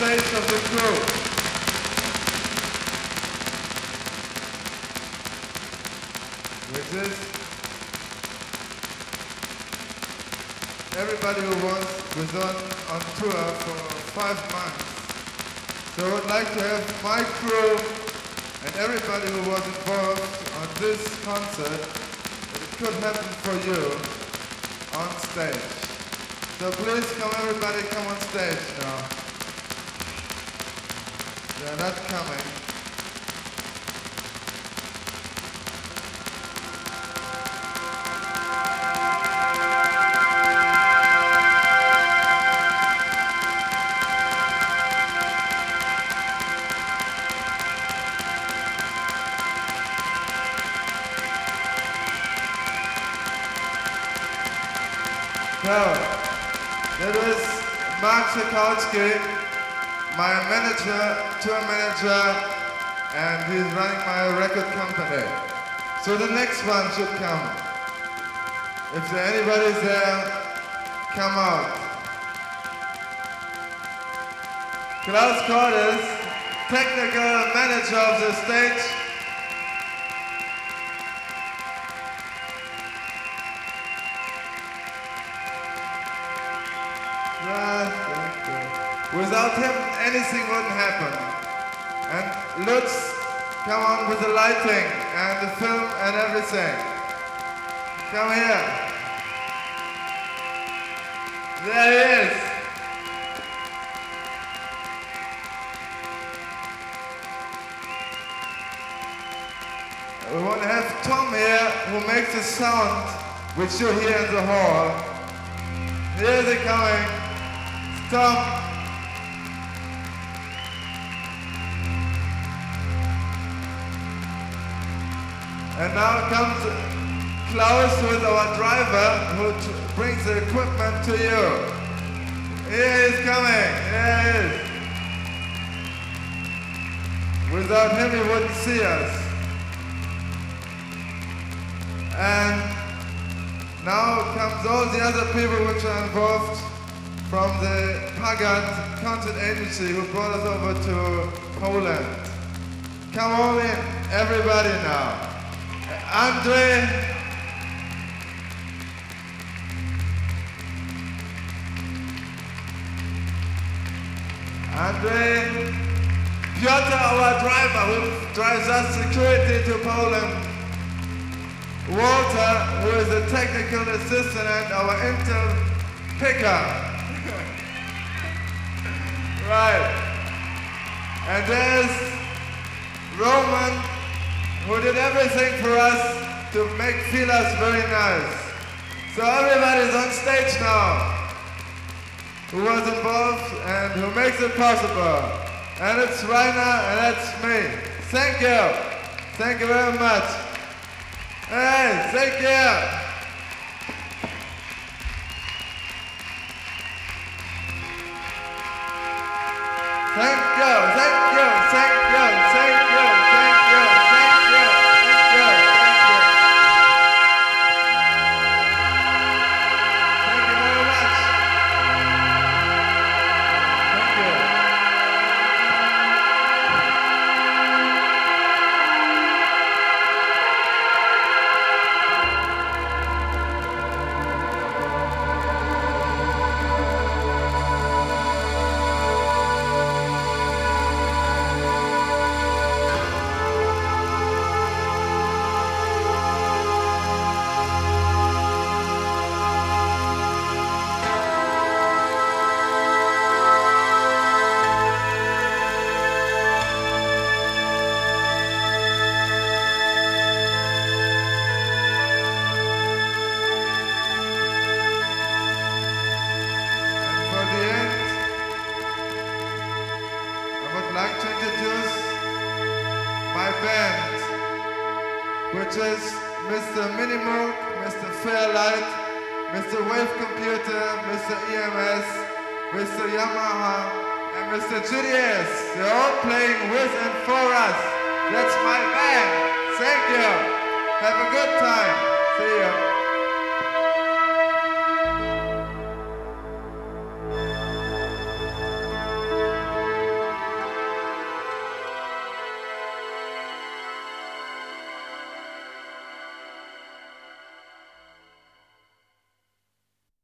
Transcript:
stage of the crew. Which is everybody who was on tour for 5 months. So I would like to have my crew and everybody who was involved on this concert, that it could happen for you on stage. So please everybody come on stage now. They're not coming. So, that was Mark Czekowski, my tour manager, and he's running my record company. So the next one should come. If anybody's there, come out. Klaus Cordes, technical manager of the stage. Without him, anything wouldn't happen. And Lutz, come on with the lighting and the film and everything. Come here. There he is. We want to have Tom here, who makes the sound which you hear in the hall. Here's he coming. Tom. And now comes Klaus, who is our driver, who brings the equipment to you. Here he's coming, here he is. Without him, he wouldn't see us. And now comes all the other people which are involved from the Pagat content agency who brought us over to Poland. Come on in, everybody now. Andre, Piotr, our driver, who drives us security to Poland. Walter, who is the technical assistant and our Intel picker. Right. And there's Roman, who did everything for us to feel us very nice. So everybody's on stage now, who was involved and who makes it possible. And it's Rainer and that's me. Thank you. Thank you very much. Hey, take care. Thank you, thank you, thank you, thank you, thank you, thank you, thank you, thank you. Thank you very much. Thank you. Like to introduce my band, which is Mr. Minimoog, Mr. Fairlight, Mr. Wave Computer, Mr. EMS, Mr. Yamaha, and Mr. GDS. They're all playing with and for us. That's my band. Thank you. Have a good time. See you.